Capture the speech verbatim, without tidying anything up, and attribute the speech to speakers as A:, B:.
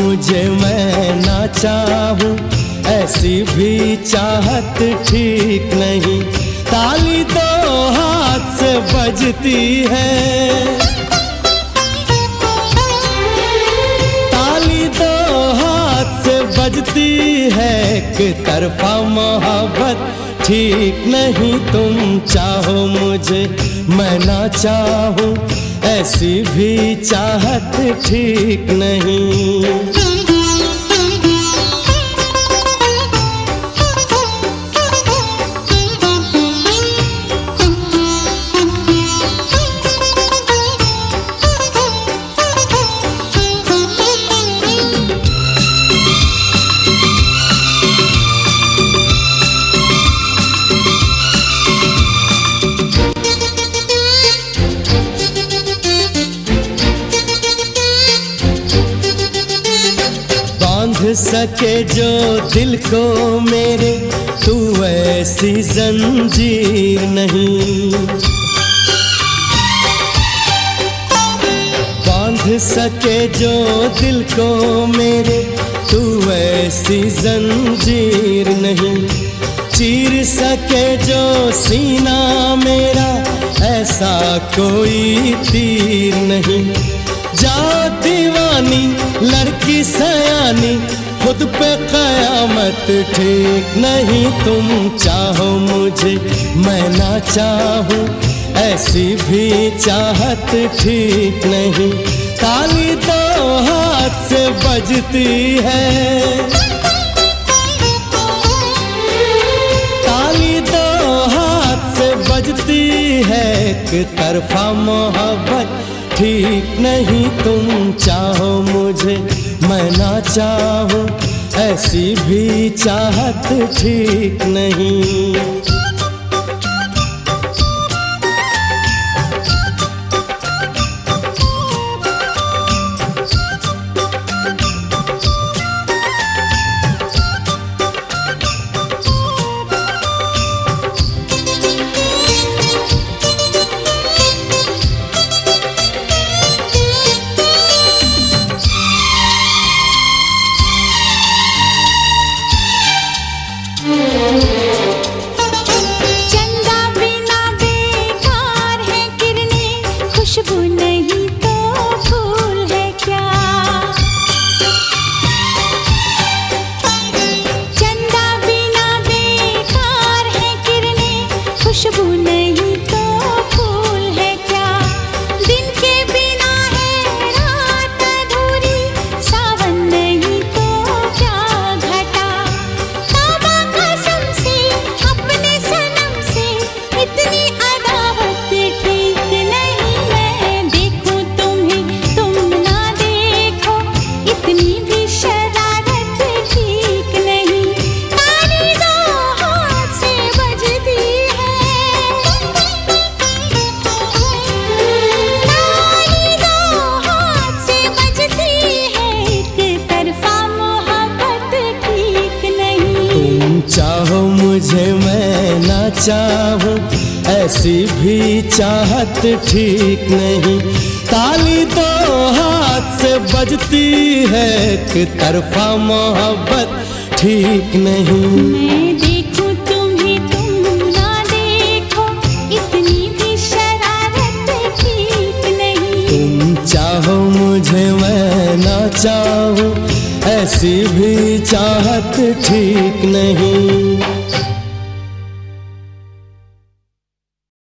A: मुझे मैं ना चाहूं, ऐसी भी चाहत ठीक नहीं। ताली दो हाथ से बजती है, ताली दो हाथ से बजती है, एक तरफा मोहब्बत ठीक नहीं। तुम चाहो मुझे मैं ना चाहूं, ऐसी भी चाहत ठीक नहीं। बांध सके जो दिल को मेरे, तू ऐसी जंजीर नहीं। बांध सके जो दिल को मेरे, तू ऐसी जंजीर नहीं। चीर सके जो सीना मेरा, ऐसा कोई तीर नहीं। जा दीवानी लड़की सयानी, खुद पे कयामत ठीक नहीं। तुम चाहो मुझे मैं ना चाहूं, ऐसी भी चाहत ठीक नहीं। ताली दो हाथ से बजती है, ताली दो हाथ से बजती है, एक तरफा मोहब्बत ठीक नहीं। तुम चाहो मुझे मैं ना चाहूं, ऐसी भी चाहत ठीक नहीं। चाहो मुझे मैं ना चाहूं, ऐसी भी चाहत ठीक नहीं। ताली दो हाथ से बजती है, एक तरफा मोहब्बत ठीक नहीं।
B: मैं देखूं तुम्हें तुम ना देखो, इतनी भी शरारत ठीक नहीं।
A: तुम चाहो मुझे मैं ना चाहूं, ऐसी भी चाहत ठीक नहीं।